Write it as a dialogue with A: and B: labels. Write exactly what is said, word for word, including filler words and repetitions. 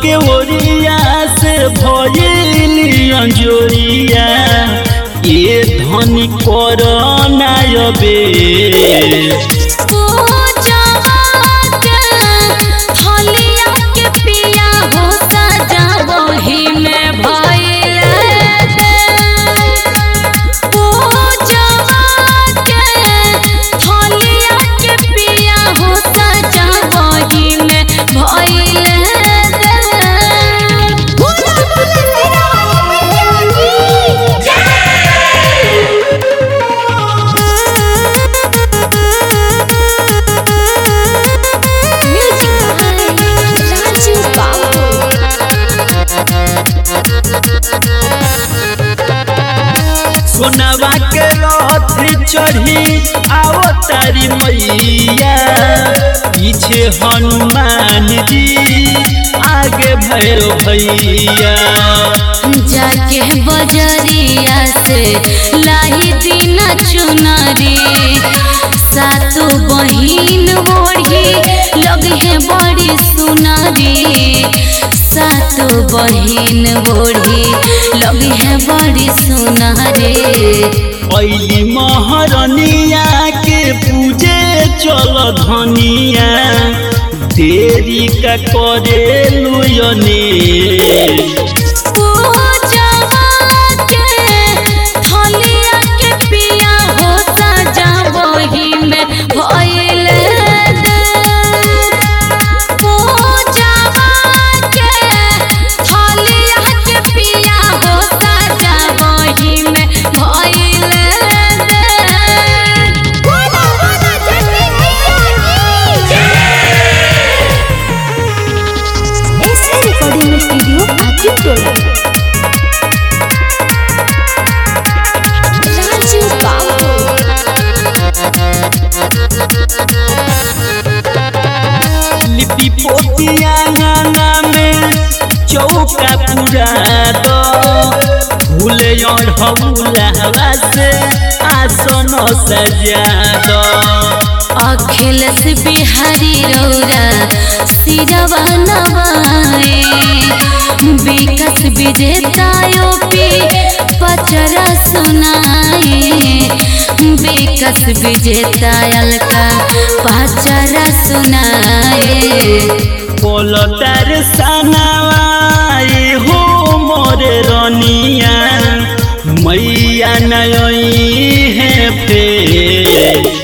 A: के ओरिया से भइली अंजोरिया ये धनी करना यबे सोनावा के रथ चढ़ी आओ तारी मैया पीछे हनुमान जी आगे भैरव भैया
B: जाके बजरिया से लाई दीना चुनरी सातों बहिन ओढ़ी लगे बड़ी सुनरी सातों बहिन ओढ़ी लगे बड़ी सुनरी
A: पहली महरनिया के पूजे चल धनिया देरी का करे लुयने लिपि पोतिया गाना में चौका पूरा दो भूले और हौला से आसन सजा दो
B: अखिलेश बिहारी रौरा सिरवा नवाए विकास विजेतायो पे पचरा सुनाए विकास विजेतायल का पचरा सुनाए
A: बोलतार सनावाए हो मोरे रनिया मैया नई है पे